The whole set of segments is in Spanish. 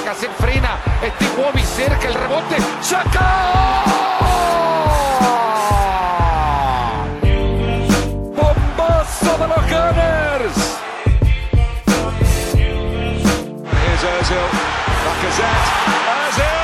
Bajacet frena, Iwobi cerca, el rebote, ¡Xhaka! ¡Bombazo de los Gunners! Here's Ozil, Lacazette, Ozil!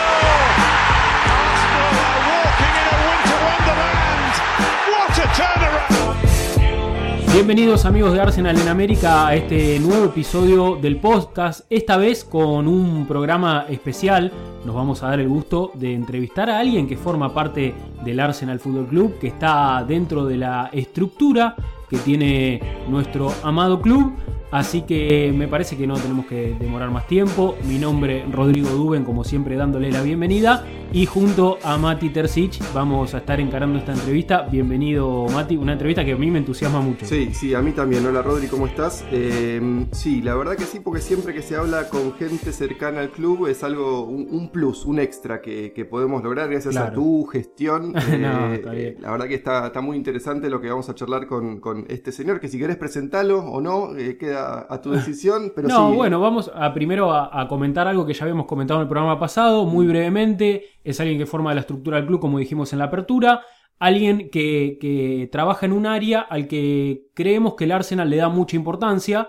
Arsenal are walking in a winter wonderland! What a turnaround! Bienvenidos amigos de Arsenal en América a este nuevo episodio del podcast, esta vez con un programa especial. Nos vamos a dar el gusto de entrevistar a alguien que forma parte del Arsenal Fútbol Club, que está dentro de la estructura que tiene nuestro amado club. Así que me parece que no tenemos que demorar más tiempo. Mi nombre es Rodrigo Duben, como siempre dándole la bienvenida. Y junto a Mati Terzic vamos a estar encarando esta entrevista. Bienvenido Mati, una entrevista que a mí me entusiasma mucho. Sí, a mí también. Hola Rodri, ¿cómo estás? Sí, la verdad que sí, porque siempre que se habla con gente cercana al club es algo, un plus, un extra que podemos lograr gracias a tu gestión. No, está bien. La verdad que está muy interesante lo que vamos a charlar con este señor, que si querés presentarlo o no, queda a tu decisión. Pero no, sí. Bueno, vamos primero a comentar algo que ya habíamos comentado en el programa pasado, muy brevemente. Es alguien que forma la estructura del club, como dijimos en la apertura. Alguien que trabaja en un área al que creemos que el Arsenal le da mucha importancia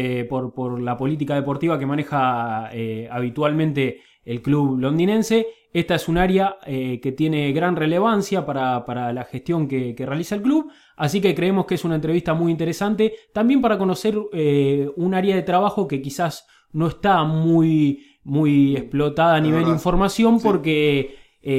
por la política deportiva que maneja habitualmente el club londinense. Esta es un área que tiene gran relevancia para la gestión que realiza el club, así que creemos que es una entrevista muy interesante, también para conocer un área de trabajo que quizás no está muy explotada a nivel información, porque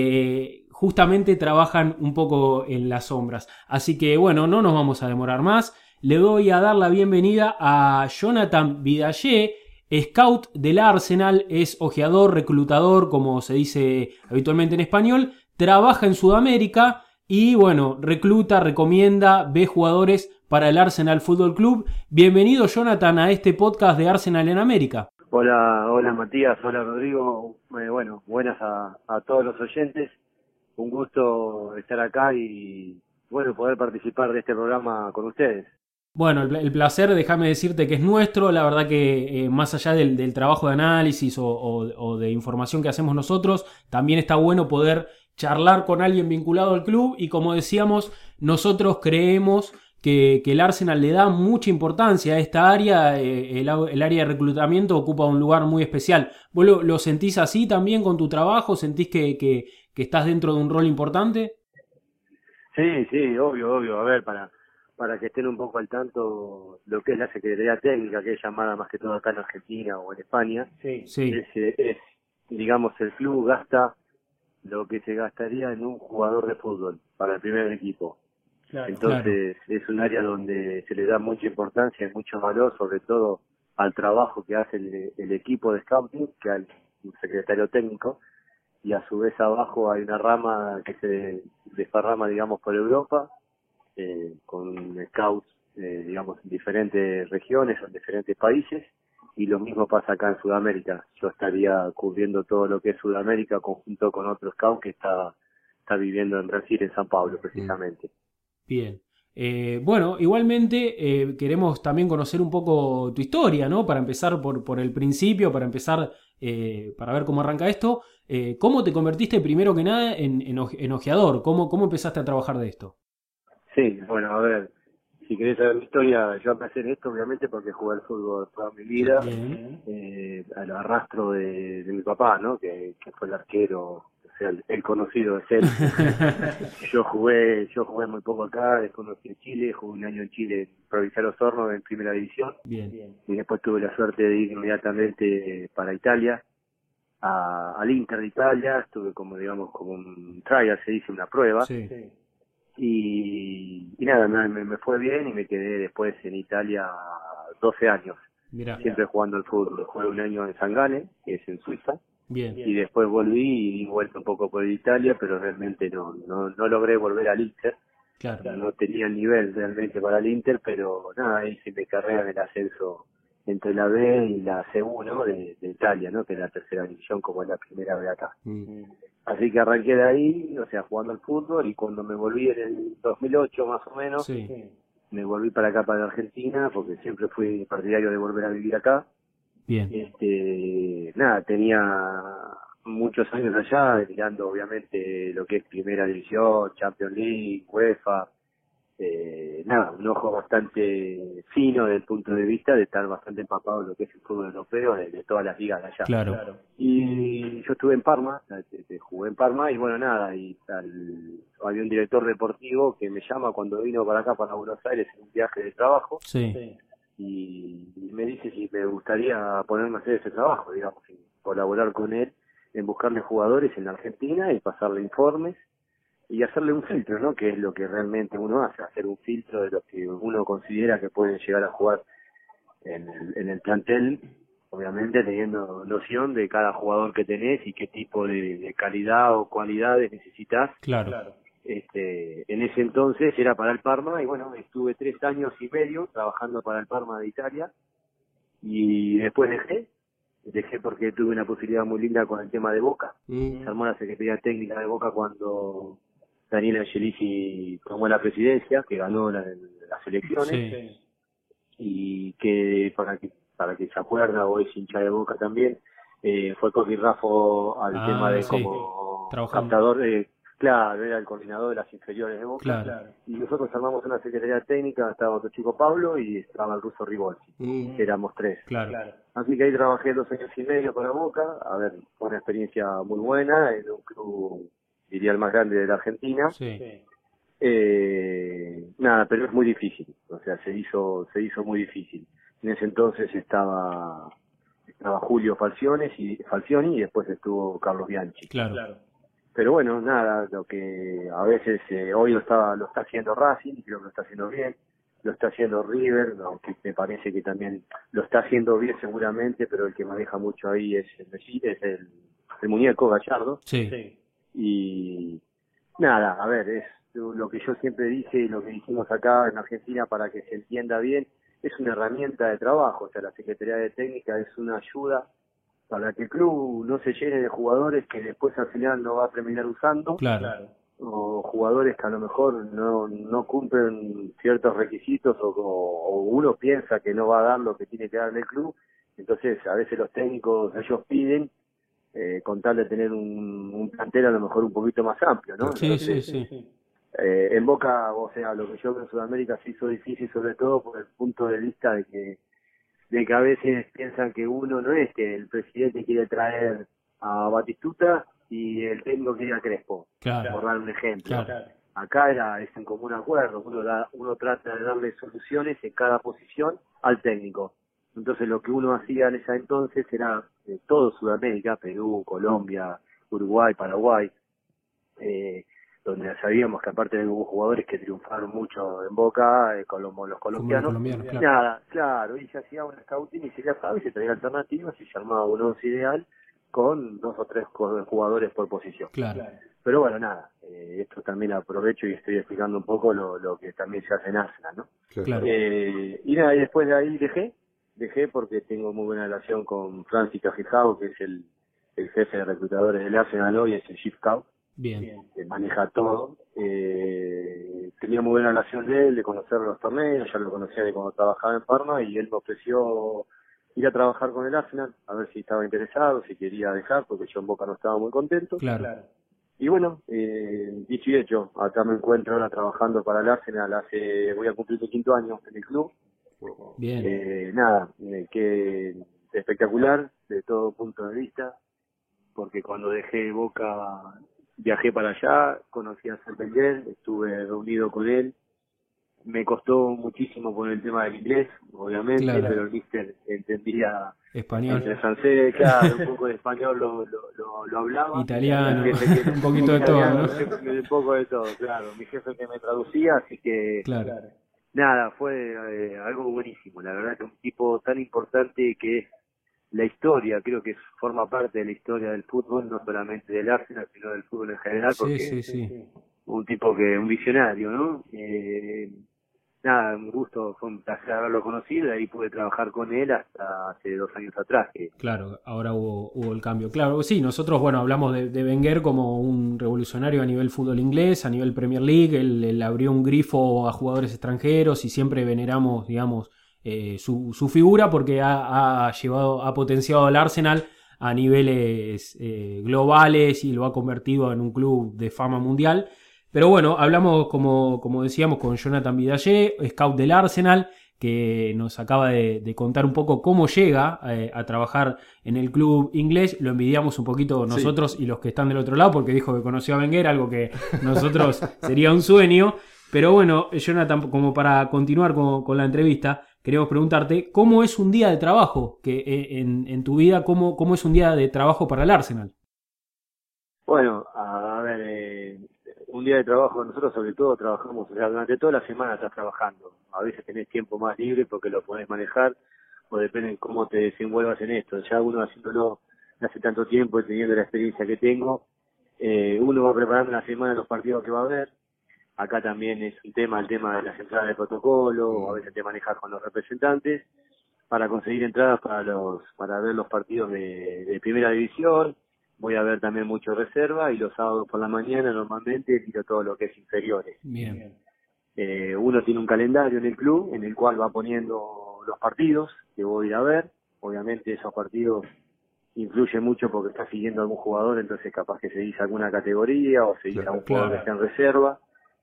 justamente trabajan un poco en las sombras. Así que bueno, no nos vamos a demorar más. Le doy a dar la bienvenida a Jonathan Vidalle, scout del Arsenal, es ojeador, reclutador, como se dice habitualmente en español, trabaja en Sudamérica y bueno, recluta, recomienda, ve jugadores para el Arsenal Fútbol Club. Bienvenido Jonathan a este podcast de Arsenal en América. Hola Matías, hola Rodrigo, buenas a todos los oyentes, un gusto estar acá y bueno, poder participar de este programa con ustedes. Bueno, el placer, déjame decirte que es nuestro. La verdad que más allá del trabajo de análisis o de información que hacemos nosotros, también está bueno poder charlar con alguien vinculado al club y como decíamos, nosotros creemos que el Arsenal le da mucha importancia a esta área. El área de reclutamiento ocupa un lugar muy especial. ¿Vos lo sentís así también con tu trabajo? ¿Sentís que estás dentro de un rol importante? Sí, obvio. A ver, para que estén un poco al tanto, lo que es la Secretaría Técnica, que es llamada más que todo acá en Argentina o en España, Sí. Es, digamos, el club gasta lo que se gastaría en un jugador de fútbol para el primer equipo. Claro, Entonces es un área donde se le da mucha importancia y mucho valor, sobre todo al trabajo que hace el equipo de scouting, que al secretario técnico, y a su vez abajo hay una rama que se desparrama, digamos, por Europa, con scouts, digamos, en diferentes regiones, en diferentes países, y lo mismo pasa acá en Sudamérica. Yo estaría cubriendo todo lo que es Sudamérica conjunto con otro scout que está viviendo en Brasil, en San Pablo, precisamente. Bien. Bueno, igualmente queremos también conocer un poco tu historia, ¿no? Para empezar por el principio, para empezar, para ver cómo arranca esto. ¿Cómo te convertiste primero que nada en ojeador? ¿Cómo empezaste a trabajar de esto? Sí, bueno, a ver, si querés saber mi historia, yo empecé en esto obviamente porque jugué al fútbol toda mi vida, al arrastro de mi papá, ¿no? Que fue el arquero, o sea, el conocido de él. Yo jugué muy poco acá, después me fui a Chile, jugué un año en Chile, en Provincial Osorno, en Primera División. Bien. Y después tuve la suerte de ir inmediatamente para Italia, al Inter de Italia, estuve como un trial, se dice, una prueba. Sí. Y nada, me fue bien y me quedé después en Italia 12 años. Mirá. Siempre jugando al fútbol. Jugué un año en San Gale, que es en Suiza. Bien. Y después volví y di vuelta un poco por Italia, pero realmente no logré volver al Inter. Claro. No tenía el nivel realmente para el Inter, pero nada, hice mi carrera en el ascenso entre la B y la C1 de Italia, ¿no? Que es la tercera división, como es la primera B acá. Así que arranqué de ahí, o sea, jugando al fútbol, y cuando me volví en el 2008 más o menos, Sí. me volví para acá, para Argentina, porque siempre fui partidario de volver a vivir acá. Bien. Nada, tenía muchos años allá, mirando obviamente lo que es Primera División, Champions League, UEFA, nada, un ojo bastante fino desde el punto de vista de estar bastante empapado en lo que es el fútbol europeo de todas las ligas de allá. Claro. Y yo estuve en Parma, jugué en Parma y bueno, nada, había un director deportivo que me llama cuando vino para acá, para Buenos Aires, en un viaje de trabajo. Sí. Y me dice si me gustaría ponerme a hacer ese trabajo, digamos, y colaborar con él en buscarle jugadores en la Argentina y pasarle informes y hacerle un filtro, ¿no? Que es lo que realmente uno hace, hacer un filtro de lo que uno considera que pueden llegar a jugar en el plantel, obviamente teniendo noción de cada jugador que tenés y qué tipo de calidad o cualidades necesitas. Claro. En ese entonces era para el Parma y bueno, estuve 3 años y medio trabajando para el Parma de Italia y después dejé porque tuve una posibilidad muy linda con el tema de Boca. Se armó la Secretaría Técnica de Boca cuando Daniel Angelici tomó la presidencia, que ganó las elecciones. Sí. Y que para que se acuerda o es hincha de Boca también, fue con Rafo al tema de como captador, claro, era el coordinador de las inferiores de Boca. Claro. Y nosotros armamos una secretaría técnica, estaba otro chico Pablo y estaba el ruso Rivolti. Éramos 3. Claro. Así que ahí trabajé 2 años y medio para Boca. A ver, fue una experiencia muy buena en un club, diría el más grande de la Argentina. Sí. Nada, pero es muy difícil, o sea, se hizo muy difícil. En ese entonces estaba Julio Falcioni y después estuvo Carlos Bianchi. Claro. Pero bueno, nada, lo que a veces hoy lo está haciendo Racing, creo que lo está haciendo bien, lo está haciendo River, aunque me parece que también lo está haciendo bien seguramente, pero el que maneja mucho ahí es el muñeco Gallardo. Sí. Y nada, a ver, es lo que yo siempre dije y lo que dijimos acá en Argentina para que se entienda bien, es una herramienta de trabajo, o sea, la Secretaría de Técnica es una ayuda para que el club no se llene de jugadores que después al final no va a terminar usando, Claro. o jugadores que a lo mejor no cumplen ciertos requisitos o uno piensa que no va a dar lo que tiene que dar en el club, entonces a veces los técnicos, ellos piden con tal de tener un plantel a lo mejor un poquito más amplio, ¿no? Sí. En Boca, o sea, lo que yo veo en Sudamérica se hizo difícil, sobre todo por el punto de vista de que a veces piensan que uno no es que el presidente quiere traer a Batistuta y el técnico quiere a Crespo, por dar un ejemplo. Claro. Acá es en común acuerdo, uno trata de darle soluciones en cada posición al técnico. Entonces lo que uno hacía en ese entonces era todo Sudamérica, Perú, Colombia, Uruguay, Paraguay, donde sabíamos que aparte hubo jugadores que triunfaron mucho en Boca, como los colombianos, Claro. nada, claro, y se hacía un scouting y se se traía alternativas y se armaba un once ideal con 2 o 3 jugadores por posición. Claro. Pero bueno, nada, esto también aprovecho y estoy explicando un poco lo que también se hace en Arsenal, ¿no? Claro. Y nada, y después de ahí dejé porque tengo muy buena relación con Francis Cajijao, que es el jefe de reclutadores del Arsenal hoy, es el Chief Scout. Bien. Que maneja todo. Tenía muy buena relación de conocer los torneos, ya lo conocía de cuando trabajaba en Parma y él me ofreció ir a trabajar con el Arsenal, a ver si estaba interesado, si quería dejar, porque yo en Boca no estaba muy contento. Claro. Y bueno, dicho y hecho, acá me encuentro ahora trabajando para el Arsenal, voy a cumplir el 5º año en el club. Bien. Nada, que espectacular de todo punto de vista, porque cuando dejé Boca viajé para allá, conocí a Wenger, estuve reunido con él, me costó muchísimo con el tema del inglés, obviamente, pero el míster entendía español, el francés, claro, un poco de español lo hablaba, italiano, un poquito de todo, ¿no? Un poco de todo, claro, mi jefe que me traducía, así que nada, fue algo buenísimo, la verdad que un tipo tan importante que es la historia, creo que forma parte de la historia del fútbol, no solamente del Arsenal, sino del fútbol en general, porque un tipo un visionario, ¿no? Nada, un gusto, fue un placer haberlo conocido y ahí pude trabajar con él hasta hace 2 años atrás. Claro, ahora hubo el cambio. Claro, sí, nosotros, bueno, hablamos de Wenger como un revolucionario a nivel fútbol inglés, a nivel Premier League, él abrió un grifo a jugadores extranjeros y siempre veneramos, digamos, su figura, porque ha potenciado al Arsenal a niveles globales y lo ha convertido en un club de fama mundial. Pero bueno, hablamos, como decíamos, con Jonathan Vidalle, scout del Arsenal, que nos acaba de contar un poco cómo llega a trabajar en el club inglés. Lo envidiamos un poquito nosotros y los que están del otro lado, porque dijo que conoció a Wenger, algo que nosotros sería un sueño. Pero bueno, Jonathan, como para continuar con la entrevista, queremos preguntarte cómo es un día de trabajo que en tu vida, cómo es un día de trabajo para el Arsenal. Bueno, a ver, un día de trabajo, nosotros sobre todo trabajamos, o sea, durante toda la semana estás trabajando. A veces tenés tiempo más libre porque lo podés manejar, o depende de cómo te desenvuelvas en esto. Ya uno haciéndolo hace tanto tiempo y teniendo la experiencia que tengo, uno va preparando la semana los partidos que va a haber. Acá también es un tema, el tema de las entradas de protocolo, o a veces te manejas con los representantes para conseguir entradas para ver los partidos de primera división. Voy a ver también mucho reserva y los sábados por la mañana normalmente tiro todo lo que es inferiores. Bien. Uno tiene un calendario en el club en el cual va poniendo los partidos que voy a ir a ver. Obviamente esos partidos influyen mucho porque está siguiendo a algún jugador, entonces capaz que seguís alguna categoría o seguís a un jugador que está en reserva.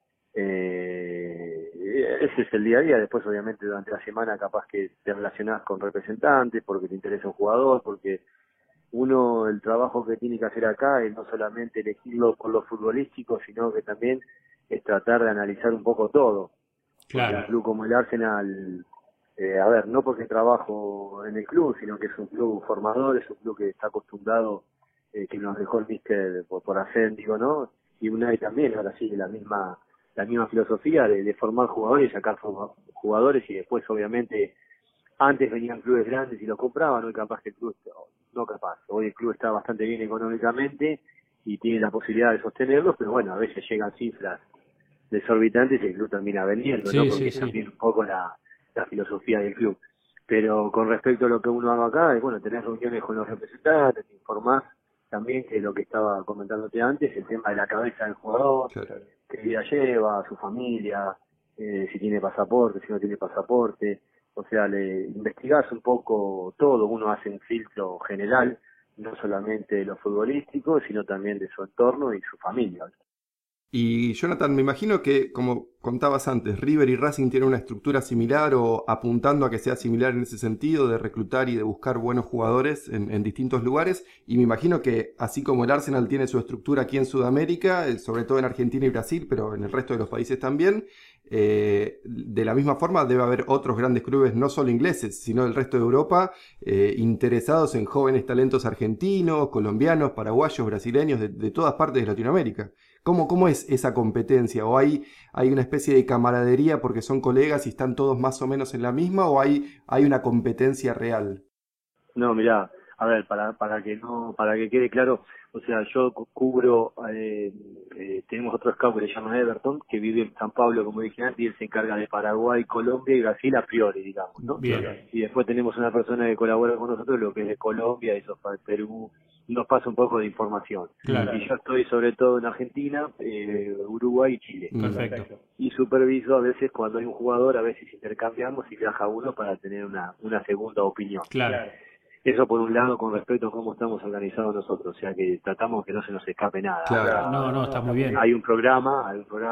Ese es el día a día. Después obviamente durante la semana capaz que te relacionás con representantes porque te interesa un jugador, porque uno, el trabajo que tiene que hacer acá es no solamente elegirlo por lo futbolístico, sino que también es tratar de analizar un poco todo. Claro. Un club como el Arsenal, a ver, no porque trabajo en el club, sino que es un club formador, es un club que está acostumbrado, que nos dejó el míster por hacer, digo, ¿no? Y Unai también ahora sigue la misma filosofía de formar jugadores y sacar jugadores, y después obviamente antes venían clubes grandes y los compraban, hoy capaz que el club, hoy el club está bastante bien económicamente y tiene la posibilidad de sostenerlos, pero bueno, a veces llegan cifras desorbitantes y el club termina vendiendo, ¿no? Porque también un poco la filosofía del club. Pero con respecto a lo que uno haga acá, es bueno, tener reuniones con los representantes, informás también que lo que estaba comentándote antes, el tema de la cabeza del jugador, qué vida lleva, su familia, si tiene pasaporte, si no tiene pasaporte. O sea, investigás un poco todo, uno hace un filtro general, no solamente de lo futbolístico, sino también de su entorno y su familia. Y Jonathan, me imagino que, como contabas antes, River y Racing tienen una estructura similar o apuntando a que sea similar en ese sentido de reclutar y de buscar buenos jugadores en distintos lugares. Y me imagino que así como el Arsenal tiene su estructura aquí en Sudamérica, sobre todo en Argentina y Brasil, pero en el resto de los países también, de la misma forma debe haber otros grandes clubes, no solo ingleses, sino del resto de Europa, interesados en jóvenes talentos argentinos, colombianos, paraguayos, brasileños, de todas partes de Latinoamérica. ¿Cómo es esa competencia? ¿O hay una especie de camaradería porque son colegas y están todos más o menos en la misma? ¿O hay una competencia real? No, mirá, a ver, para que quede claro, o sea, yo cubro, tenemos otro scout que se llama Everton, que vive en San Pablo, como dije antes, y él se encarga de Paraguay, Colombia y Brasil a priori, digamos, ¿no? Bien. Y después tenemos una persona que colabora con nosotros, lo que es de Colombia, eso para Perú, nos pasa un poco de información. Claro. Y yo estoy sobre todo en Argentina, Uruguay y Chile. Perfecto. Y superviso a veces cuando hay un jugador, a veces intercambiamos y viaja uno para tener una segunda opinión. Claro. Eso por un lado con respecto a cómo estamos organizados nosotros, o sea que tratamos que no se nos escape nada. Claro. No, está muy bien. Hay un programa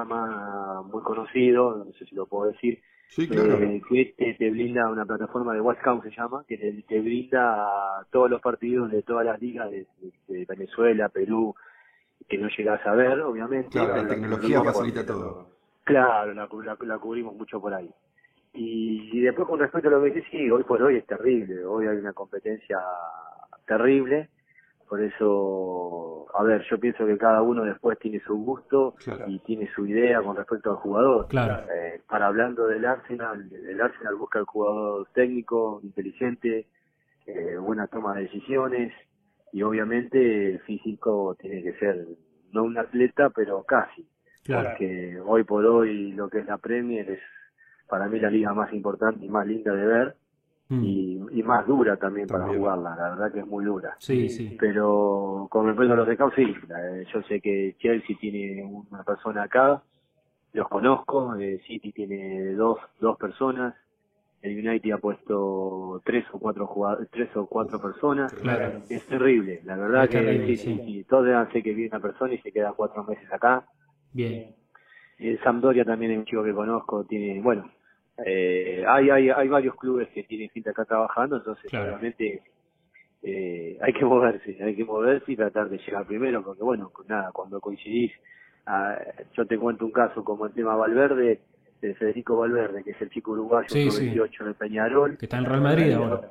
muy conocido, no sé si lo puedo decir, Sí, claro. que te brinda una plataforma de WhatsApp, se llama, que te brinda todos los partidos de todas las ligas de Venezuela, Perú, que no llegas a ver, obviamente. Claro, la tecnología facilita todo. Claro, la cubrimos mucho por ahí. Y después con respecto a lo que dices, sí, hoy por hoy es terrible, hoy hay una competencia terrible, por eso, a ver, yo pienso que cada uno después tiene su gusto y tiene su idea con respecto al jugador. Claro. Para hablando del Arsenal busca el jugador técnico, inteligente, buena toma de decisiones y obviamente el físico tiene que ser, no un atleta, pero casi, porque hoy por hoy lo que es la Premier es para mí la liga más importante y más linda de ver y más dura también para jugarla, la verdad que es muy dura. Sí. Pero con respecto a los scouts, sí, yo sé que Chelsea tiene una persona acá, los conozco, City tiene dos personas, el United ha puesto 3 o 4 personas. Claro. Es terrible, la verdad Es que terrible, sí. Todos sé que viene una persona y se queda 4 meses acá. Bien. El Sampdoria también es un chico que conozco, tiene, bueno, hay varios clubes que tienen gente acá trabajando, entonces Claro. realmente hay que moverse y tratar de llegar primero, porque bueno, nada, cuando coincidís, yo te cuento un caso como el tema Valverde, de Federico Valverde, que es el chico uruguayo, Sí, sí. 28 de Peñarol. Que está en Real Madrid ahora.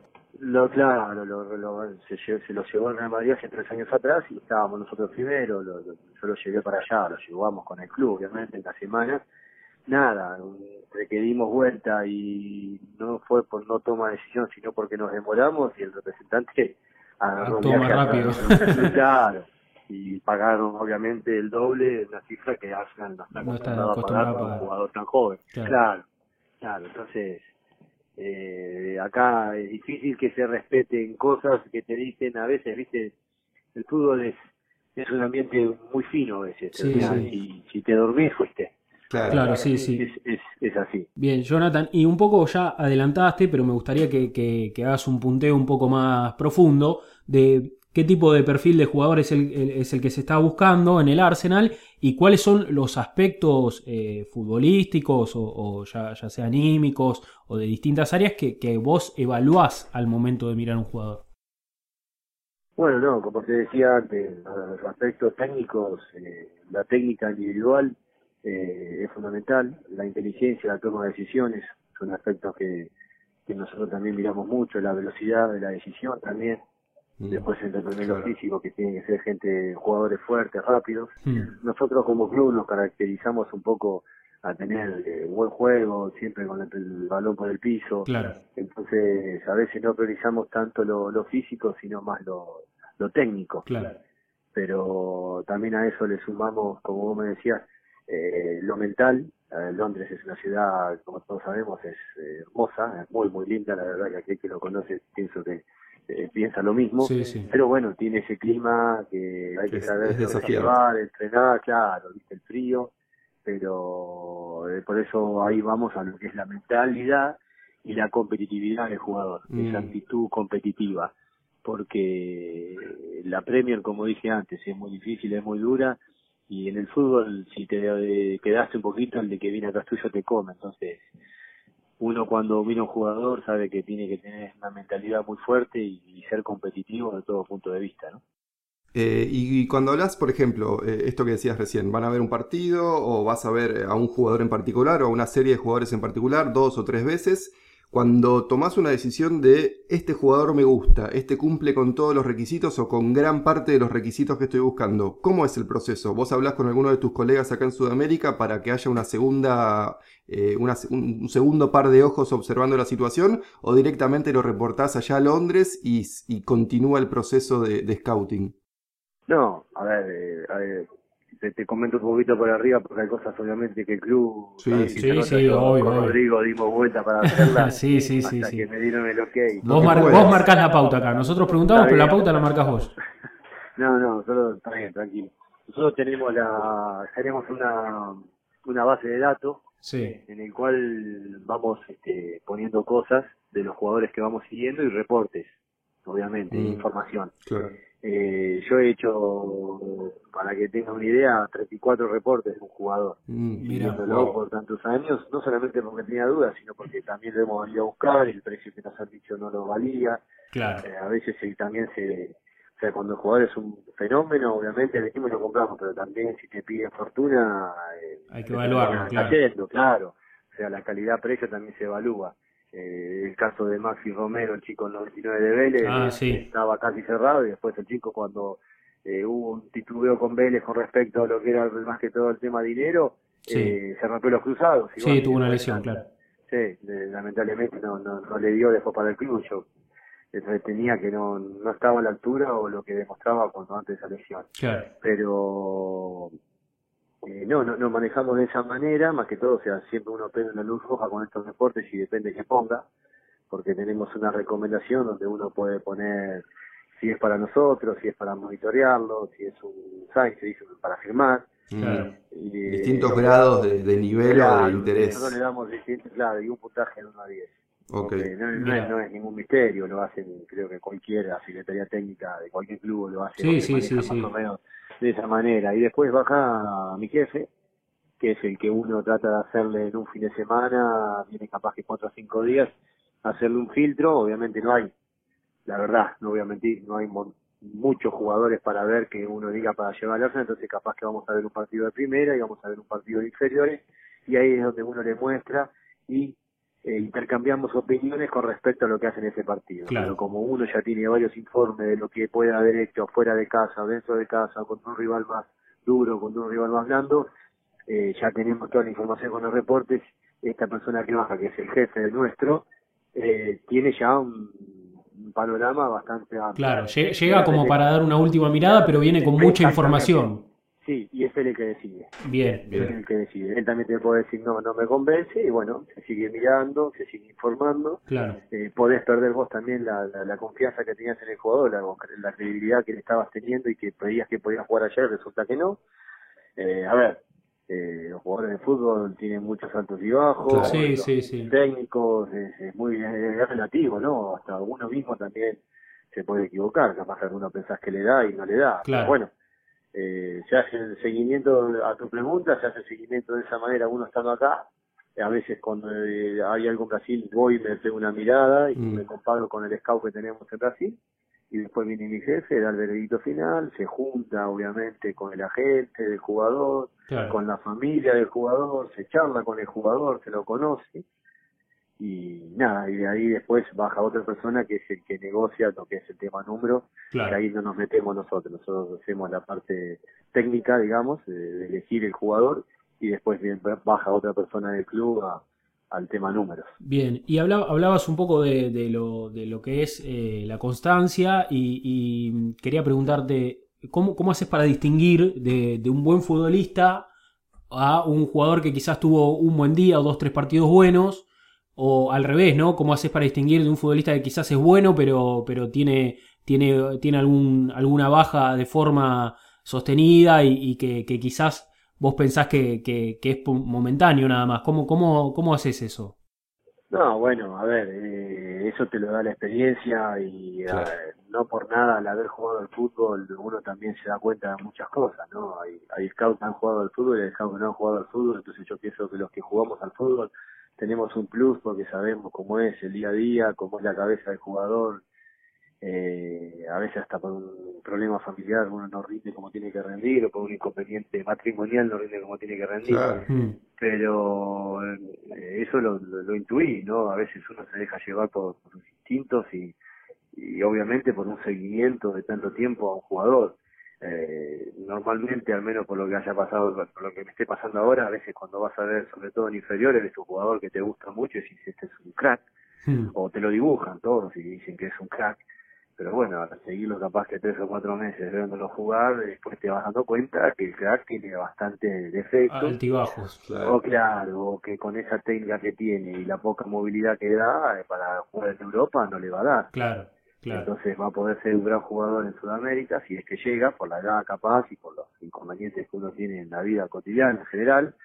Se lo llevó el Real Madrid hace 3 años atrás y estábamos nosotros primero, yo lo llevé para allá, lo llevamos con el club, obviamente, en la semana. Nada, entre que dimos vuelta y no fue por no toma de decisión, sino porque nos demoramos y el representante agarró Actuó más rápido. Claro, y pagaron obviamente el doble, una cifra que Arsenal no está acostumbrado a pagar por un jugador tan joven. Claro, entonces acá es difícil que se respeten cosas que te dicen a veces, viste, el fútbol es un ambiente muy fino a veces, Sí, sí. Si te dormís fuiste. Claro, sí. Es así. Bien, Jonathan, y un poco ya adelantaste, pero me gustaría que hagas un punteo un poco más profundo de qué tipo de perfil de jugador es el que se está buscando en el Arsenal y cuáles son los aspectos futbolísticos o ya sea anímicos o de distintas áreas que vos evaluás al momento de mirar un jugador. Bueno, no, como te decía antes, los aspectos técnicos, la técnica individual es fundamental, la inteligencia, la toma de decisiones son aspectos que nosotros también miramos mucho, la velocidad de la decisión también. Después el entrenamiento físico, que tiene que ser jugadores fuertes, rápidos. Nosotros como club nos caracterizamos un poco a tener buen juego, siempre con el balón por el piso. Claro. Entonces a veces no priorizamos tanto lo físico, sino más lo técnico. Claro. Pero también a eso le sumamos, como vos me decías, lo mental. Londres es una ciudad, como todos sabemos, es hermosa, es muy muy linda, la verdad que aquel que lo conoce pienso que piensa lo mismo, sí. Pero bueno, tiene ese clima que hay que saber llevar, entrenar, claro, viste el frío, pero por eso ahí vamos a lo que es la mentalidad y la competitividad del jugador, esa actitud competitiva, porque la Premier, como dije antes, es muy difícil, es muy dura, y en el fútbol, si te quedaste un poquito, el de que viene atrás tuyo te come. Entonces uno cuando mira un jugador sabe que tiene que tener una mentalidad muy fuerte y ser competitivo de todo punto de vista, ¿no? Y cuando hablas, por ejemplo, esto que decías recién, ¿van a ver un partido o vas a ver a un jugador en particular o a una serie de jugadores en particular 2 o 3 veces? Cuando tomás una decisión de este jugador me gusta, este cumple con todos los requisitos o con gran parte de los requisitos que estoy buscando, ¿cómo es el proceso? ¿Vos hablás con alguno de tus colegas acá en Sudamérica para que haya una segunda, un segundo par de ojos observando la situación o directamente lo reportás allá a Londres y continúa el proceso de scouting? No, a ver, te comento un poquito por arriba porque hay cosas obviamente que el club... Sí, obvio. Rodrigo dimos vuelta para hacerla sí. hasta que me dieron el ok. Vos marcás la pauta acá, nosotros preguntamos, pero la pauta la marcás vos. No, nosotros, está bien, tranquilo. Nosotros tenemos una base de datos en el cual vamos poniendo cosas de los jugadores que vamos siguiendo y reportes, obviamente, información. Claro. Yo he hecho, para que tenga una idea, 34 reportes de un jugador. Siguiéndolo por tantos años, no solamente porque tenía dudas, sino porque también lo hemos venido a buscar, el precio que nos han dicho no lo valía. Claro. A veces también o sea, cuando el jugador es un fenómeno, obviamente elegimos y lo compramos, pero también si te piden fortuna, hay que evaluarlo, claro. O sea, la calidad-precio también se evalúa. El caso de Maxi Romero, el chico 99 de Vélez, estaba casi cerrado y después el chico cuando hubo un titubeo con Vélez con respecto a lo que era más que todo el tema dinero, se rompió los cruzados. Tuvo una lesión, claro. Sí, lamentablemente no le dio después para el club. Tenía que no estaba a la altura o lo que demostraba cuando antes de esa lesión. Claro. Pero no manejamos de esa manera, más que todo, o sea, siempre uno prende una luz roja con estos deportes y depende que ponga, porque tenemos una recomendación donde uno puede poner si es para nosotros, si es para monitorearlo, si es un sign, se dice para firmar. Claro. Distintos grados de nivel o de interés. Nosotros le damos distintos, y un puntaje de 1 a 10. Ok. Porque no es ningún misterio, lo hacen, creo que cualquiera, Secretaría Técnica de cualquier club lo hace, Sí, lo sí, maneja sí, más o menos de esa manera. Y después baja mi jefe, que es el que uno trata de hacerle en un fin de semana, viene capaz que 4 o 5 días, hacerle un filtro. Obviamente no hay, la verdad, no voy a mentir, no hay muchos jugadores para ver que uno diga para llevar al Arsenal, entonces capaz que vamos a ver un partido de primera y vamos a ver un partido de inferiores, y ahí es donde uno le muestra y intercambiamos opiniones con respecto a lo que hace en ese partido. Claro. Pero como uno ya tiene varios informes de lo que puede haber hecho fuera de casa o dentro de casa, contra un rival más duro, contra un rival más blando, ya tenemos toda la información con los reportes. Esta persona que baja, que es el jefe de nuestro, tiene ya un panorama bastante amplio. Claro, llega como para dar una última mirada, pero viene con mucha información. Sí, y es él el que decide. Bien, Es el que decide. Él también te puede decir, no me convence, y bueno, se sigue mirando, se sigue informando. claro. Podés perder vos también la confianza que tenías en el jugador, la credibilidad que le estabas teniendo y que pedías que podías jugar ayer, resulta que no. A ver, los jugadores de fútbol tienen muchos altos y bajos, Claro. Sí, los sí, sí. técnicos, es relativo, ¿no? Hasta uno mismo también se puede equivocar, capaz que alguno pensás que le da y no le da. Claro. Pero bueno, se hace el seguimiento a tu pregunta, se hace el seguimiento de esa manera, uno estando acá. A veces cuando hay algo en Brasil voy y me pego una mirada y me comparo con el scout que tenemos en Brasil, y después viene mi jefe, da el veredicto final, se junta obviamente con el agente del jugador, Claro. con la familia del jugador, se charla con el jugador, se lo conoce, y nada, y de ahí después baja otra persona que es el que negocia lo que es el tema número, Claro. que ahí no nos metemos nosotros hacemos la parte técnica, digamos, de elegir el jugador, y después baja otra persona del club al tema números. Bien, y hablabas un poco de lo que es la constancia y quería preguntarte, ¿cómo haces para distinguir de un buen futbolista a un jugador que quizás tuvo un buen día o 2, 3 partidos buenos? O al revés, ¿no? ¿Cómo haces para distinguir de un futbolista que quizás es bueno, pero tiene alguna baja de forma sostenida y que quizás vos pensás que es momentáneo nada más? ¿Cómo haces eso? No, bueno, a ver, eso te lo da la experiencia y Claro. no por nada al haber jugado al fútbol uno también se da cuenta de muchas cosas, ¿no? Hay scouts que han jugado al fútbol y hay scouts que no han jugado al fútbol, entonces yo pienso que los que jugamos al fútbol tenemos un plus porque sabemos cómo es el día a día, cómo es la cabeza del jugador. A veces hasta por un problema familiar uno no rinde como tiene que rendir, o por un inconveniente matrimonial no rinde como tiene que rendir. Claro. Pero eso lo intuí, ¿no? A veces uno se deja llevar por sus instintos y obviamente por un seguimiento de tanto tiempo a un jugador. Normalmente, al menos por lo que haya pasado, por lo que me esté pasando ahora, a veces cuando vas a ver, sobre todo en inferiores, ves un jugador que te gusta mucho y dices, este es un crack, o te lo dibujan todos y dicen que es un crack. Pero bueno, al seguirlo capaz que 3 o 4 meses viéndolo jugar, después te vas dando cuenta que el crack tiene bastante defectos. Altibajos. Claro. O claro, o que con esa técnica que tiene y la poca movilidad que da, para jugar en Europa no le va a dar. Claro. Entonces va a poder ser un gran jugador en Sudamérica si es que llega, por la edad capaz y por los inconvenientes que uno tiene en la vida cotidiana en general,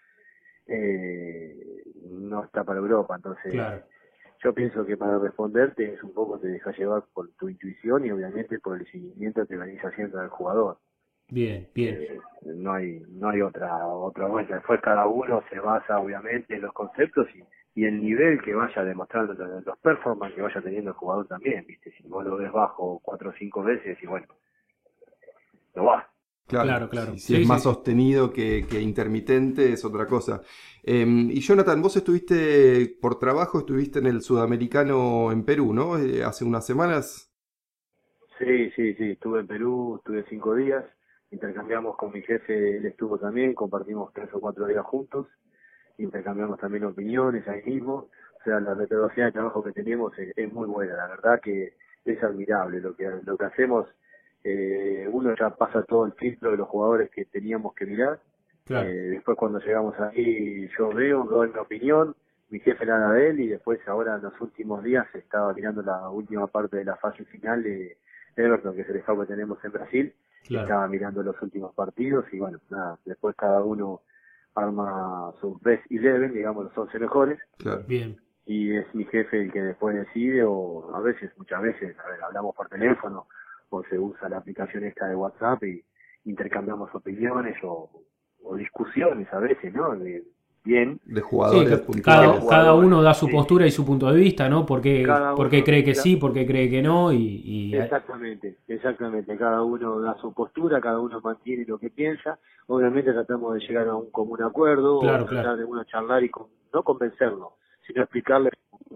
no está para Europa. Entonces Claro. yo pienso que para responderte es un poco te dejas llevar por tu intuición y obviamente por el seguimiento que venís haciendo del jugador. Bien. No hay otra vuelta. Después cada uno se basa obviamente en los conceptos y el nivel que vaya demostrando, los performances que vaya teniendo el jugador también, ¿viste? Si vos lo ves bajo 4 o 5 veces y bueno, no va. Claro. Si es más sostenido que intermitente es otra cosa. Y Jonathan, vos estuviste por trabajo, estuviste en el Sudamericano en Perú, ¿no? Hace unas semanas. Sí, estuve en Perú, estuve 5 días, intercambiamos con mi jefe, él estuvo también, compartimos 3 o 4 días juntos, intercambiamos también opiniones ahí mismo, o sea, la metodología de trabajo que tenemos es muy buena, la verdad que es admirable lo que hacemos. Uno ya pasa todo el filtro de los jugadores que teníamos que mirar. Claro. Después cuando llegamos ahí yo doy mi opinión, mi jefe la da de él y después ahora en los últimos días estaba mirando la última parte de la fase final de Everton, que es el scout que tenemos en Brasil. Claro. Estaba mirando los últimos partidos y bueno, nada, después cada uno arma su best 11, digamos los 11 mejores. Claro. Bien. y es mi jefe el que después decide, o muchas veces, hablamos por teléfono, o se usa la aplicación esta de WhatsApp y intercambiamos opiniones o discusiones a veces, ¿no? Bien. De jugadores sí, cada uno da su postura y su punto de vista, ¿no? Por qué cree que sí, por qué cree que no. Exactamente. Cada uno da su postura, cada uno mantiene lo que piensa. Obviamente tratamos de llegar a un común acuerdo, claro, o tratar de uno charlar y no convencerlo, sino explicarle.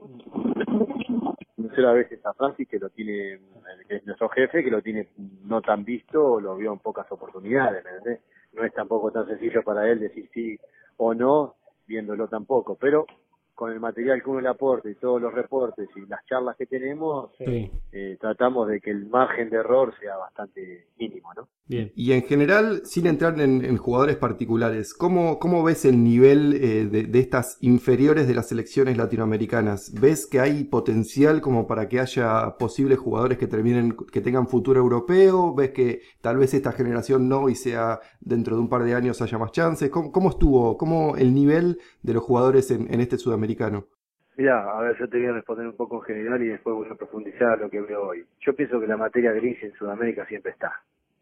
A veces a Francis, que es nuestro jefe, que lo tiene no tan visto, o lo vio en pocas oportunidades, ¿me entendés? No es tampoco tan sencillo para él decir sí o no, viéndolo tampoco, pero con el material que uno le aporta y todos los reportes y las charlas que tenemos, sí. Tratamos de que el margen de error sea bastante mínimo, ¿no? Bien. Y en general, sin entrar en jugadores particulares, ¿cómo ves el nivel de estas inferiores de las selecciones latinoamericanas? ¿Ves que hay potencial como para que haya posibles jugadores que tengan futuro europeo? ¿Ves que tal vez esta generación no y sea dentro de un par de años haya más chances? ¿Cómo el nivel de los jugadores en este sudamericano? Mirá, a ver, yo te voy a responder un poco en general y después voy a profundizar lo que veo hoy. Yo pienso que la materia gris en Sudamérica siempre está.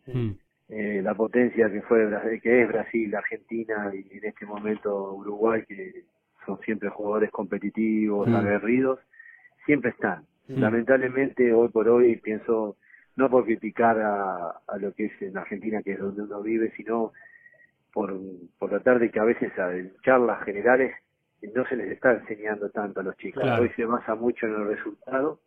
La potencia que es Brasil, Argentina y en este momento Uruguay, que son siempre jugadores competitivos, aguerridos, siempre están. Lamentablemente hoy por hoy pienso, no por criticar a lo que es en Argentina, que es donde uno vive, sino por tratar de que a veces en charlas generales no se les está enseñando tanto a los chicos. Claro. Hoy se basa mucho en el resultado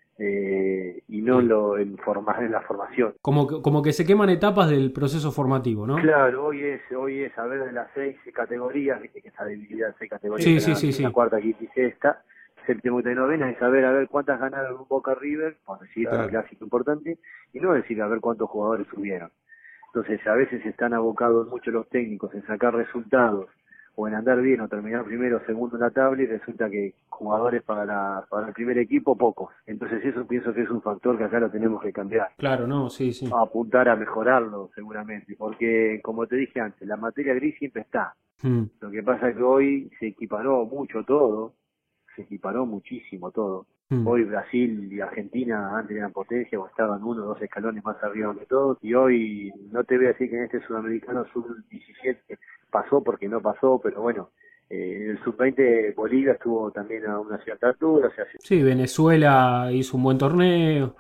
y no en la formación. Como que se queman etapas del proceso formativo, ¿no? Claro, hoy es saber de las 6 categorías, viste que está dividida en 6 categorías, Sí. la cuarta, quinta y sexta, séptima y novena, es saber a ver cuántas ganaron un Boca River, por decir un clásico importante, y no decir a ver cuántos jugadores subieron. Entonces a veces están abocados mucho los técnicos en sacar resultados, o en andar bien o terminar primero o segundo en la tabla, y resulta que jugadores para el primer equipo, pocos. Entonces eso pienso que es un factor que acá lo tenemos que cambiar. Claro, no, sí. A apuntar a mejorarlo seguramente, porque como te dije antes, la materia gris siempre está. Lo que pasa es que hoy se equiparó mucho todo, se equiparó muchísimo todo. Hoy Brasil y Argentina antes eran potencia o estaban 1 o 2 escalones más arriba que todos, y hoy no te voy a decir que en este sudamericano sub-17 pasó porque no pasó, pero bueno, en el sub-20 Bolivia estuvo también a una cierta altura. Sí, Venezuela hizo un buen torneo.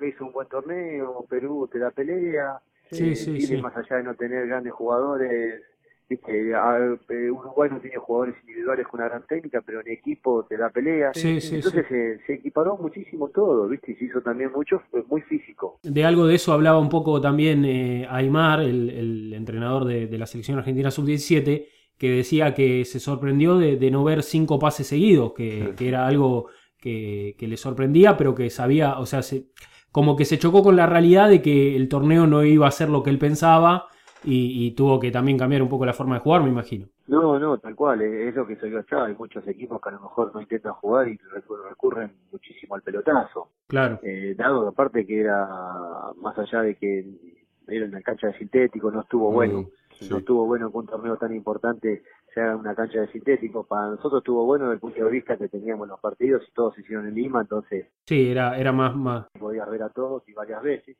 Perú te da pelea, Sí. más allá de no tener grandes jugadores, Uruguay no tiene jugadores individuales con una gran técnica, pero en equipo te da pelea. Entonces se equiparó muchísimo todo, ¿viste? Y se hizo también mucho, muy físico. De algo de eso hablaba un poco también Aimar, el entrenador de la selección argentina sub-17, que decía que se sorprendió de no ver 5 pases seguidos, que era algo que le sorprendía, pero que sabía, o sea, como que se chocó con la realidad de que el torneo no iba a ser lo que él pensaba. Y tuvo que también cambiar un poco la forma de jugar, me imagino. No, tal cual, es lo que se vio allá. Hay muchos equipos que a lo mejor no intentan jugar y recurren muchísimo al pelotazo. Claro. Dado aparte que era, más allá de que era una cancha de sintético, no estuvo bueno. No estuvo bueno que un torneo tan importante sea una cancha de sintético. Para nosotros estuvo bueno desde el punto de vista que teníamos los partidos y todos se hicieron en Lima, entonces... Sí, era más... Podías ver a todos y varias veces.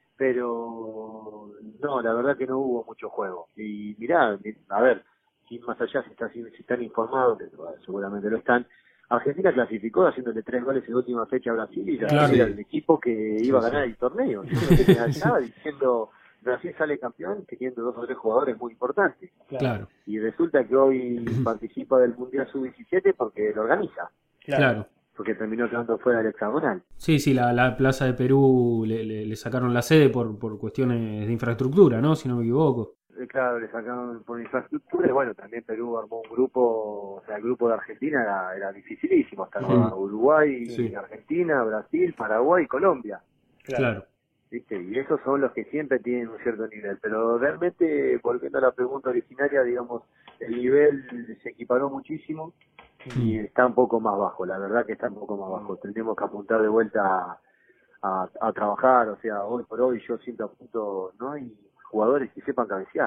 Pero no, la verdad que no hubo mucho juego. Y mirá, a ver, más allá si están informados, que seguramente lo están, Argentina clasificó haciéndole 3 goles en la última fecha a Brasil y era el equipo que iba a ganar el torneo. Yo no tenía allá diciendo Brasil sale campeón teniendo 2 o 3 jugadores muy importantes. Claro. Y resulta que hoy participa del Mundial Sub-17 porque lo organiza. Claro. Porque terminó quedando fuera del hexagonal. Sí, la Plaza de Perú le sacaron la sede por cuestiones de infraestructura, ¿no? Si no me equivoco. Claro, le sacaron por infraestructura y bueno, también Perú armó un grupo, o sea, el grupo de Argentina era dificilísimo, estaba Uruguay, Argentina, Brasil, Paraguay y Colombia. Claro. ¿Viste? Y esos son los que siempre tienen un cierto nivel, pero realmente, volviendo a la pregunta originaria, digamos, el nivel se equiparó muchísimo. Y está un poco más bajo, la verdad que está un poco más bajo. Tendremos que apuntar de vuelta a trabajar, o sea, hoy por hoy yo siempre apunto, no hay jugadores que sepan cabecear.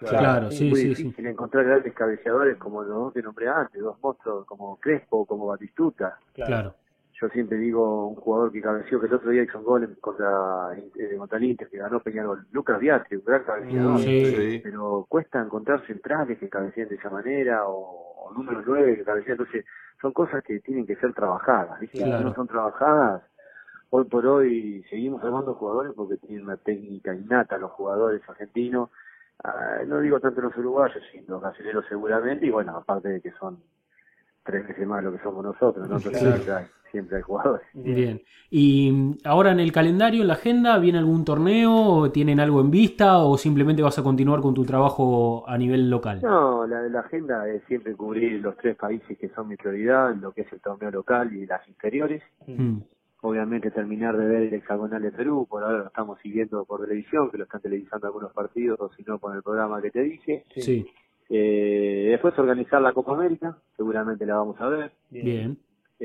Claro, Es sí, muy sí, difícil sí. encontrar grandes cabeceadores como los dos que nombré antes, dos monstruos como Crespo, como Batistuta. Claro. Yo siempre digo un jugador que cabeceó, que el otro día hizo un gol contra el Inter, que ganó Peñarol, Lucas Biatri, un gran cabeceador. Sí. Pero cuesta encontrar centrales que cabeceen de esa manera, o número 9 que cabeceen. Entonces, son cosas que tienen que ser trabajadas, ¿viste? Claro. Si no son trabajadas, hoy por hoy seguimos armando jugadores porque tienen una técnica innata los jugadores argentinos. No digo tanto los uruguayos, sino los brasileños seguramente, y bueno, aparte de que son 3 veces más lo que somos nosotros, ¿no? Entonces siempre hay jugadores. Bien. ¿Y ahora en el calendario, en la agenda, viene algún torneo? ¿O tienen algo en vista? ¿O simplemente vas a continuar con tu trabajo a nivel local? No, la agenda es siempre cubrir los 3 países que son mi prioridad, lo que es el torneo local y las inferiores. Obviamente terminar de ver el hexagonal de Perú, por ahora lo estamos siguiendo por televisión, que lo están televisando algunos partidos, o si no con el programa que te dije. Sí. Después organizar la Copa América, seguramente la vamos a ver. Bien.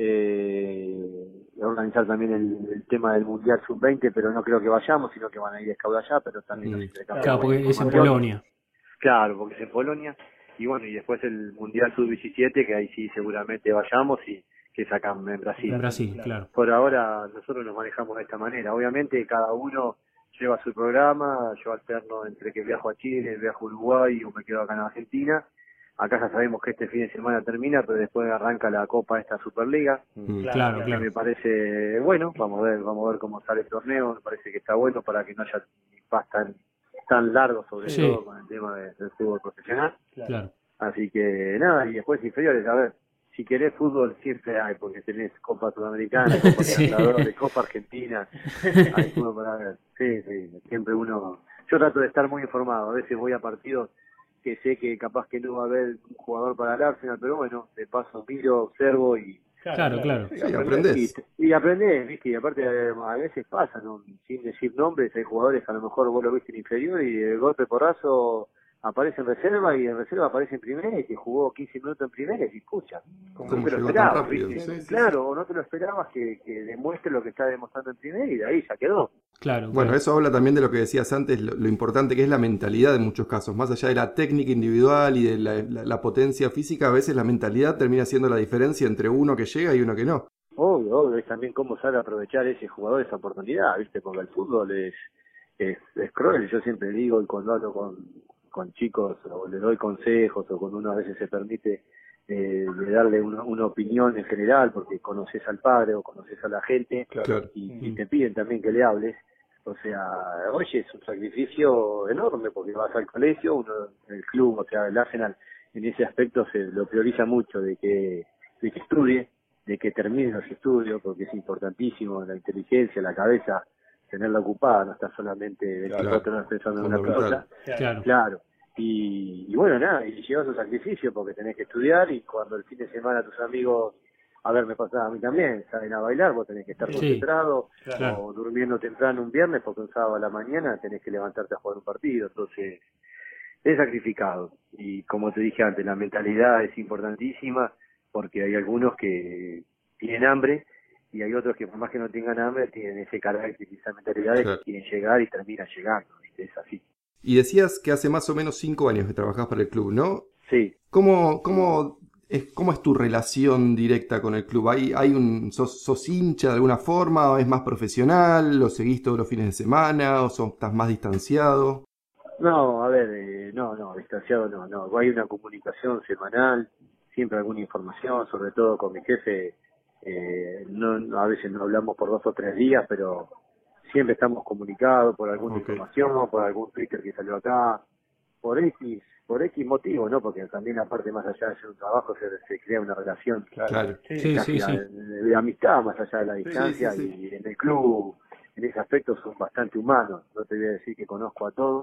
Organizar también el tema del Mundial Sub-20, pero no creo que vayamos, sino que van a ir a escaudar allá, pero también nos intercambiamos Claro, porque es en información. Polonia. Claro, porque es en Polonia. Y bueno, y después el Mundial Sub-17, que ahí sí seguramente vayamos y que sacan en Brasil. En Brasil, claro. Por ahora nosotros nos manejamos de esta manera. Obviamente cada uno lleva su programa, yo alterno entre que viajo a Chile, viajo a Uruguay o me quedo acá en Argentina. Acá ya sabemos que este fin de semana termina, pero después arranca la Copa esta Superliga. Claro, Que me parece bueno, vamos a ver cómo sale el torneo, me parece que está bueno para que no haya impactos tan largos, sobre todo con el tema del fútbol profesional. Claro. Así que nada, y después inferiores, a ver, si querés fútbol siempre hay, porque tenés Copa Sudamericana, Copa Libertadores, Copa Argentina, hay fútbol para ver. Sí, siempre uno... Yo trato de estar muy informado, a veces voy a partidos que sé que capaz que no va a haber un jugador para el Arsenal, pero bueno, de paso miro, observo y... Claro. Sí, aprendés. Y aprendés, ¿viste? Y aparte a veces pasa, ¿no? Sin decir nombres, hay jugadores que a lo mejor vos lo viste en inferior y de golpe porrazo aparece en reserva y en reserva aparece en primera y que jugó 15 minutos en primera y se escucha. ¿Cómo no te lo llegó tan esperabas, rápido? ¿viste? Sí. Claro, o no te lo esperabas que demuestre lo que está demostrando en primera y de ahí ya quedó. Claro. Bueno, eso habla también de lo que decías antes, lo importante que es la mentalidad en muchos casos. Más allá de la técnica individual y de la potencia física, a veces la mentalidad termina siendo la diferencia entre uno que llega y uno que no. Obvio, es también cómo sabe aprovechar ese jugador esa oportunidad, ¿viste? Porque el fútbol es cruel. Yo siempre digo, y cuando hablo con chicos o le doy consejos o cuando uno a veces se permite de darle una opinión en general porque conoces al padre o conoces a la gente y te piden también que le hables. O sea, oye, es un sacrificio enorme porque vas al colegio, uno, el club, o sea, el Arsenal en ese aspecto se lo prioriza mucho de que estudie, de que termine los estudios, porque es importantísimo la inteligencia, la cabeza, tenerla ocupada, no estar solamente 24 horas pensando en una pelota. Claro. Y bueno, nada, y llevas un sacrificio porque tenés que estudiar y cuando el fin de semana tus amigos, a ver, me pasaba a mí también, salen a bailar, vos tenés que estar concentrado, o durmiendo temprano un viernes porque un sábado a la mañana tenés que levantarte a jugar un partido, entonces es sacrificado. Y como te dije antes, la mentalidad es importantísima porque hay algunos que tienen hambre y hay otros que por más que no tengan hambre tienen ese carácter y esa mentalidad de que quieren llegar y terminan llegando, ¿viste? Es así. Y decías que hace más o menos 5 años que trabajás para el club, ¿no? Sí. ¿Cómo es tu relación directa con el club? ¿Sos hincha de alguna forma? ¿O es más profesional? ¿Lo seguís todos los fines de semana? ¿O estás más distanciado? No, a ver, no, distanciado no. Hay una comunicación semanal, siempre alguna información, sobre todo con mi jefe. A veces no hablamos por 2 o 3 días, pero siempre estamos comunicados por alguna información, por algún Twitter que salió acá, por X motivo, ¿no? Porque también aparte más allá de hacer un trabajo se crea una relación de amistad más allá de la distancia y en el club en ese aspecto son bastante humanos. No te voy a decir que conozco a todos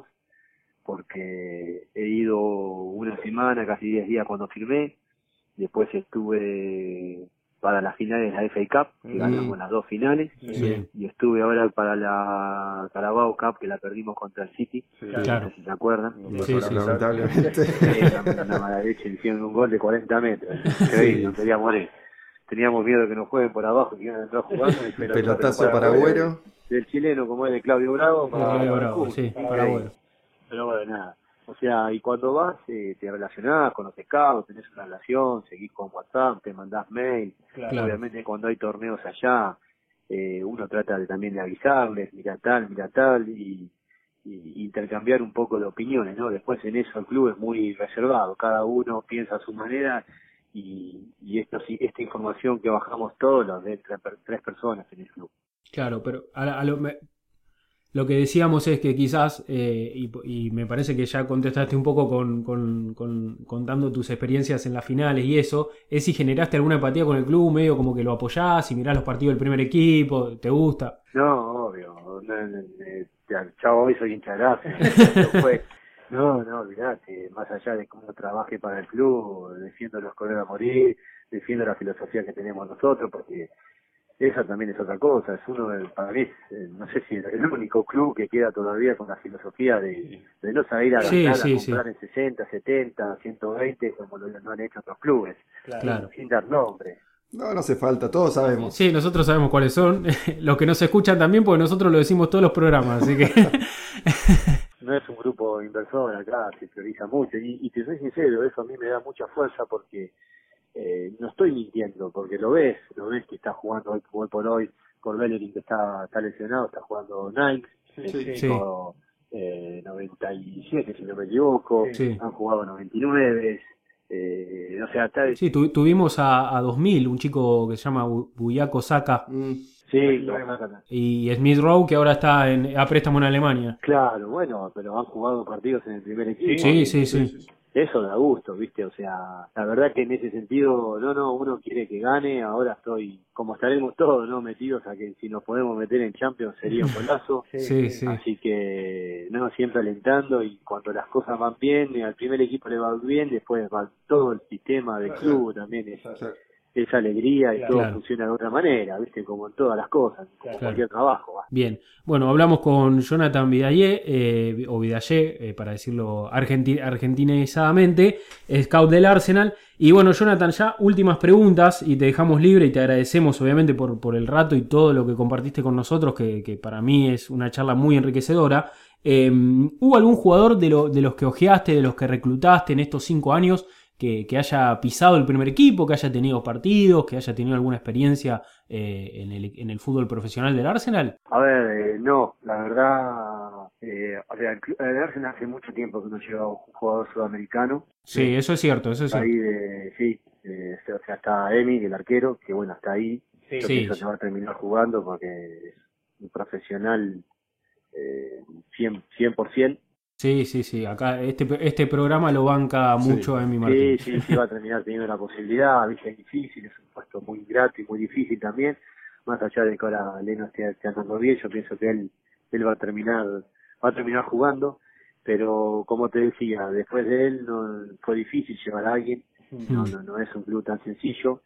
porque he ido una semana, casi 10 días cuando firmé, después estuve para las finales de la FA Cup, que ganamos las 2 finales, y estuve ahora para la Carabao Cup, que la perdimos contra el City, no sé si se acuerdan. Lamentablemente. Una mala leche, hicieron un gol de 40 metros, increíble, no quería morir. Teníamos miedo de que nos jueguen por abajo, que iban a entrar jugando. Pelotazo para Agüero. Del chileno, como es de Claudio Bravo. Para Agüero. Pero bueno, nada. O sea, y cuando vas, te relacionás con los scouts, tenés una relación, seguís con WhatsApp, te mandás mail. Claro. Obviamente cuando hay torneos allá, uno trata también de avisarles, mira tal, y intercambiar un poco de opiniones, ¿no? Después en eso el club es muy reservado, cada uno piensa a su manera, y esta información que bajamos todos, los de tres personas en el club. Claro, pero lo que decíamos es que quizás, y me parece que ya contestaste un poco contando tus experiencias en las finales y eso, es si generaste alguna empatía con el club, medio como que lo apoyás, si mirás los partidos del primer equipo, ¿te gusta? No, obvio, chavo, hoy soy hincha de Racing. No, olvidate, más allá de cómo trabaje para el club, defiendo los colores a morir, defiendo la filosofía que tenemos nosotros, porque esa también es otra cosa, es para mí, no sé si es el único club que queda todavía con la filosofía de no salir a ganar, a comprar en 60, 70, 120, como lo han hecho otros clubes, Claro. sin dar nombre. No hace falta, todos sabemos. Sí, nosotros sabemos cuáles son, los que no se escuchan también, porque nosotros lo decimos todos los programas, así que... No es un grupo inversor acá, se prioriza mucho, y te soy sincero, eso a mí me da mucha fuerza porque no estoy mintiendo, porque lo ves que está jugando hoy por hoy, por Bellerin, que está lesionado, está jugando Nike, Sí. 97 si no me equivoco, Sí. han jugado 99, o sea, Sí, tuvimos a 2000, un chico que se llama Buyako Saka, sí, y Smith Rowe, que ahora está a préstamo en Alemania. claro, bueno, pero han jugado partidos en el primer equipo. Sí. Eso da gusto, ¿viste? O sea, la verdad que en ese sentido, uno quiere que gane. Ahora como estaremos todos, ¿no? Metidos a que si nos podemos meter en Champions sería un golazo. Sí. Así que, siempre alentando, y cuando las cosas van bien, al primer equipo le va bien, después va todo el sistema del club también. Es alegría y todo funciona de otra manera, ¿viste? Como en todas las cosas, como cualquier trabajo. ¿va? Bien, bueno, hablamos con Jonathan Vidalle, o Vidalle, para decirlo argentinizadamente, scout del Arsenal. Y bueno, Jonathan, ya últimas preguntas y te dejamos libre, y te agradecemos obviamente por el rato y todo lo que compartiste con nosotros, que para mí es una charla muy enriquecedora. ¿Hubo algún jugador de los que ojeaste, de los que reclutaste en estos 5 años, que haya pisado el primer equipo, que haya tenido partidos, que haya tenido alguna experiencia en el fútbol profesional del Arsenal? A ver, no, la verdad, el Arsenal hace mucho tiempo que no lleva un jugador sudamericano. Sí, eso es cierto, eso es cierto. Ahí o sea, está Emi, el arquero, que bueno, está ahí. Yo pienso que va a terminar jugando porque es un profesional 100%. Sí, acá este programa lo banca mucho a Emi Martín. Sí, va a terminar teniendo la posibilidad, viste, es difícil, es un puesto muy grato y muy difícil también, más allá de que ahora Leno esté andando bien, yo pienso que él va a terminar jugando, pero como te decía, después de él fue difícil llevar a alguien, no es un club tan sencillo.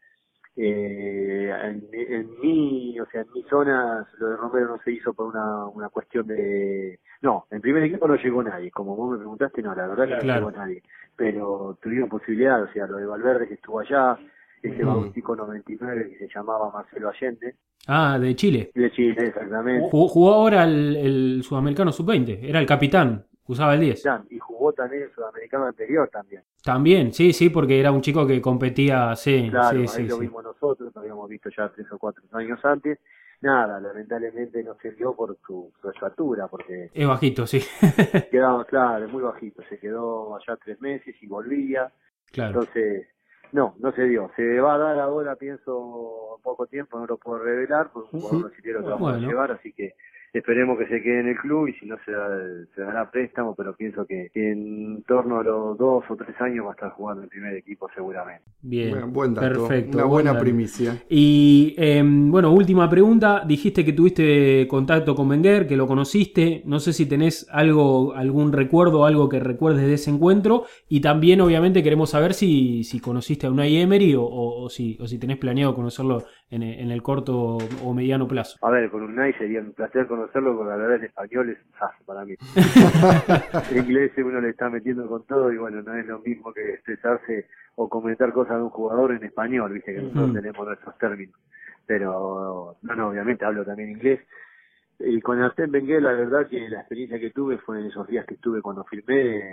En mi zona lo de Romero no se hizo por una cuestión de... No, en primer equipo no llegó nadie, como vos me preguntaste, no, la verdad que no llegó nadie, pero tuvieron posibilidad, o sea, lo de Valverde que estuvo allá, Baustico 99 que se llamaba Marcelo Allende. Ah, de Chile. De Chile, exactamente. Jugó ahora el Sudamericano Sub-20, era el capitán, usaba el 10. Y jugó también el Sudamericano anterior también. También, sí, porque era un chico que competía, Claro, ahí lo vimos nosotros, lo habíamos visto ya 3 o 4 años antes. Nada, lamentablemente no se dio por su estatura, porque... Es bajito, sí. Quedaba, claro, muy bajito, se quedó allá 3 meses y volvía. Claro. Entonces, no se dio. Se va a dar ahora, pienso, poco tiempo, no lo puedo revelar, porque un jugador brasileño que vamos a llevar, así que esperemos que se quede en el club, y si no se dará préstamo, pero pienso que en torno a los 2 o 3 años va a estar jugando el primer equipo seguramente. Bien, buen dato, perfecto. una buena primicia. Y bueno, última pregunta, dijiste que tuviste contacto con Wenger, que lo conociste, no sé si tenés algún recuerdo, algo que recuerdes de ese encuentro, y también obviamente queremos saber si conociste a Unai Emery o si tenés planeado conocerlo en el corto o mediano plazo. A ver, con Unai sería un placer conocerlo, porque la verdad el español es un sas para mí. El inglés uno le está metiendo con todo, y bueno, no es lo mismo que expresarse o comentar cosas de un jugador en español, viste que nosotros tenemos nuestros términos. Pero, obviamente hablo también inglés. Y con Arsène Wenger, la verdad que la experiencia que tuve fue en esos días que estuve cuando firmé,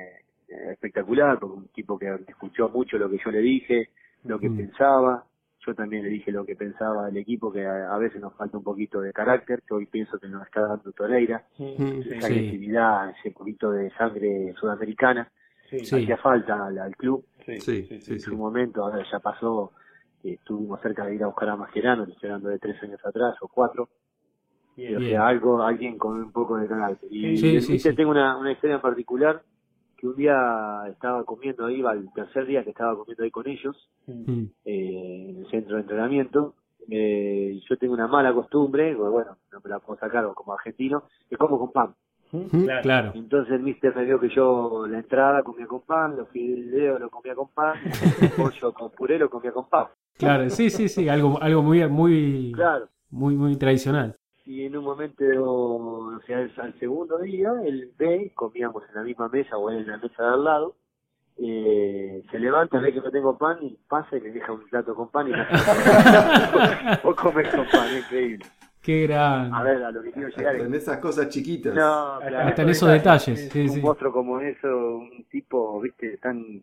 espectacular, porque un tipo que escuchó mucho lo que yo le dije, lo que pensaba. Yo también le dije lo que pensaba del equipo, que a veces nos falta un poquito de carácter, que hoy pienso que nos está dando Torreira, esa agresividad, ese poquito de sangre sudamericana, hacía falta al club. En su momento, ahora ya pasó, estuvimos cerca de ir a buscar a Mascherano, estoy hablando de 3 años atrás o 4. O sea, alguien con un poco de carácter. Y tengo una historia en particular, que un día estaba comiendo ahí, el tercer día que estaba comiendo ahí con ellos, en el centro de entrenamiento. Yo tengo una mala costumbre, bueno, no me la puedo sacar como argentino, que como con pan. Claro. Entonces el mister me vio que yo la entrada comía con pan, los fideos lo comía con pan, el pollo con puré lo comía con pan. Claro, sí, algo muy, claro, muy tradicional. Y en un momento, o sea, al segundo día, él ve, comíamos en la misma mesa o él en la mesa de al lado, se levanta, ve que no tengo pan y pasa y me deja un plato con pan y vos comés con pan, es increíble. Qué gran. A ver, a lo que quiero llegar en esas cosas chiquitas. No, claro, hasta en esos detalles. Un monstruo como eso, un tipo, viste, tan...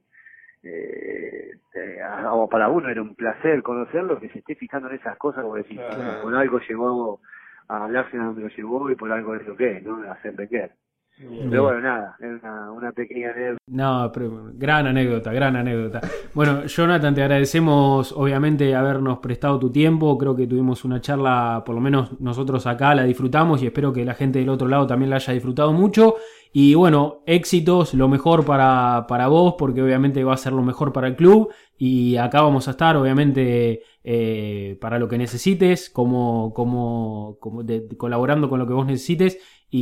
para uno era un placer conocerlo, que se esté fijando en esas cosas, como decir, por algo llegó a hablarse donde lo llevó y por algo es lo que es, ¿no? A hacer pequeño. Pero bueno, nada, es una pequeña anécdota. No, pero gran anécdota. Bueno, Jonathan, te agradecemos obviamente habernos prestado tu tiempo. Creo que tuvimos una charla, por lo menos nosotros acá la disfrutamos y espero que la gente del otro lado también la haya disfrutado mucho. Y bueno, éxitos, lo mejor para vos, porque obviamente va a ser lo mejor para el club. Y acá vamos a estar, obviamente, para lo que necesites, colaborando con lo que vos necesites.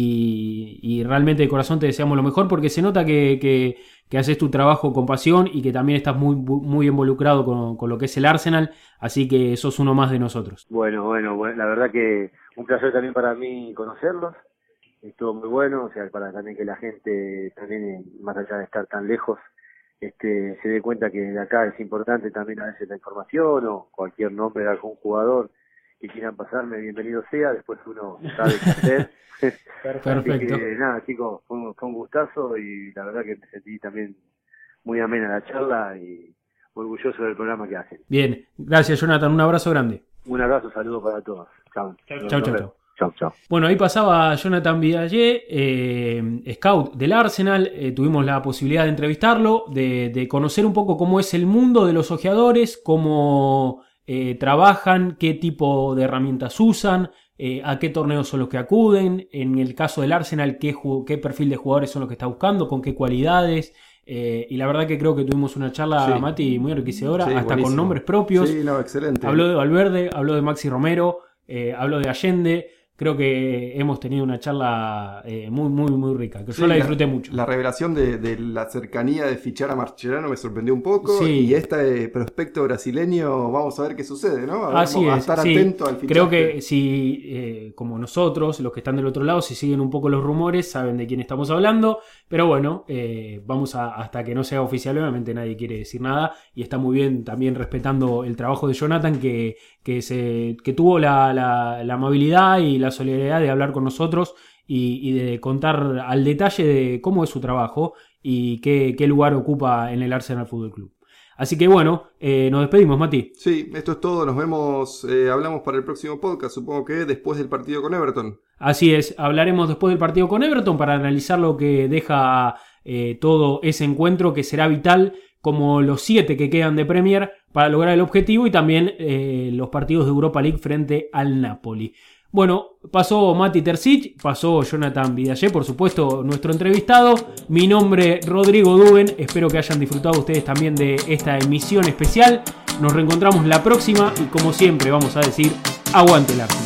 Y realmente de corazón te deseamos lo mejor, porque se nota que haces tu trabajo con pasión y que también estás muy involucrado con lo que es el Arsenal. Así que sos uno más de nosotros. Bueno, la verdad que un placer también para mí conocerlos. Estuvo muy bueno, o sea, para también que la gente también, más allá de estar tan lejos, se dé cuenta que de acá es importante también a veces la información o cualquier nombre de algún jugador que quieran pasarme, bienvenido sea, después uno sabe qué hacer. Perfecto. Así que nada, chicos, fue un gustazo y la verdad que me sentí también muy amena la charla y orgulloso del programa que hacen. Bien, gracias Jonathan, un abrazo grande. Un abrazo, saludo para todos. Chao. Chau. Bueno, ahí pasaba Jonathan Vidallé, scout del Arsenal. Tuvimos la posibilidad de entrevistarlo, de conocer un poco cómo es el mundo de los ojeadores, cómo trabajan, qué tipo de herramientas usan, a qué torneos son los que acuden. En el caso del Arsenal, qué perfil de jugadores son los que está buscando, con qué cualidades. Y la verdad que creo que tuvimos una charla, Mati, muy enriquecedora, hasta buenísimo. Con nombres propios. Sí, no, excelente. Habló de Valverde, habló de Maxi Romero, habló de Allende. Creo que hemos tenido una charla muy rica, que yo la disfruté mucho. La revelación de la cercanía de fichar a Mascherano me sorprendió un poco. Sí. Y este prospecto brasileño, vamos a ver qué sucede, ¿no? Así a es, estar atento al fichaje. Creo que si, como nosotros, los que están del otro lado, si siguen un poco los rumores, saben de quién estamos hablando. Pero bueno, vamos hasta que no sea oficial, obviamente nadie quiere decir nada. Y está muy bien también respetando el trabajo de Jonathan, que tuvo la amabilidad y la solidaridad de hablar con nosotros y de contar al detalle de cómo es su trabajo y qué lugar ocupa en el Arsenal Fútbol Club. Así que bueno, nos despedimos, Mati. Sí, esto es todo, nos vemos, hablamos para el próximo podcast, supongo que después del partido con Everton. Así es, hablaremos después del partido con Everton para analizar lo que deja todo ese encuentro, que será vital, como los 7 que quedan de Premier para lograr el objetivo, y también los partidos de Europa League frente al Napoli. Bueno, pasó Mati Terzic, pasó Jonathan Vidallé, por supuesto, nuestro entrevistado. Mi nombre es Rodrigo Duben, espero que hayan disfrutado ustedes también de esta emisión especial. Nos reencontramos la próxima y como siempre vamos a decir, aguante el Arsenal.